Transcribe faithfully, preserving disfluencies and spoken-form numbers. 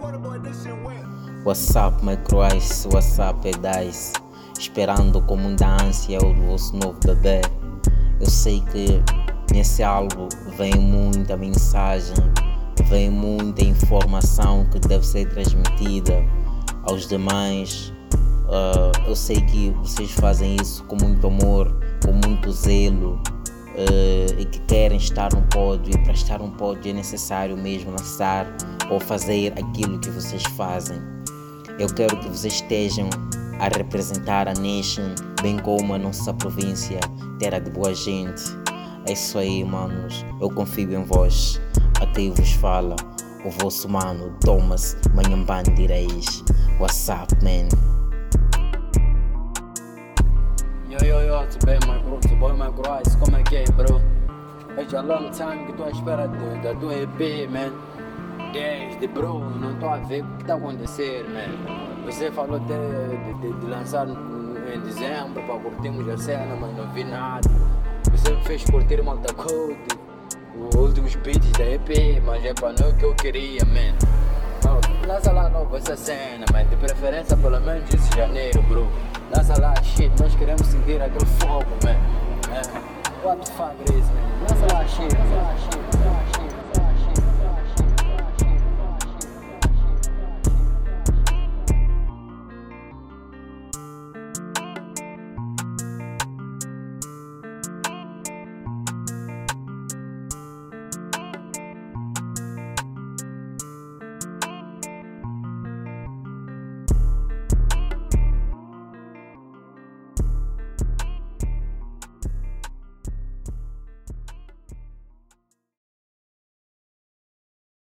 What's up, my Christ? What's up, Dice? Esperando com muita ânsia o vosso novo bebê. Eu sei que nesse álbum vem muita mensagem, vem muita informação que deve ser transmitida aos demais. Uh, eu sei que vocês fazem isso com muito amor, com muito zelo, uh, e que querem estar no pódio, e para estar no pódio é necessário mesmo lançar ou fazer aquilo que vocês fazem. Eu quero que vocês estejam a representar a nation, bem como a nossa província, terra de boa gente. É isso aí, manos, eu confio em vós. Aqui vos fala o vosso mano Thomas Manhambane Reis. What's up, man? Yo, yo, yo, tudo bem, my bro? Tudo bom, my bro? Como é que é, bro? É já long time que estou à espera de, da tua E P, man. Desde, bro, não estou a ver o que está a acontecer, man. Você falou até de, de, de lançar em dezembro para curtirmos a cena, mas não vi nada. Você me fez curtir Malta Code, os últimos beats da E P, mas é para não que eu queria, man. Oh, lança lá nova essa cena, man. De preferência pelo menos esse janeiro, bro. Lança lá, shit, nós queremos sentir aquele fogo, man. É. What the fuck is, man? Lança lá, shit, lança lá, shit, lança lá, shit.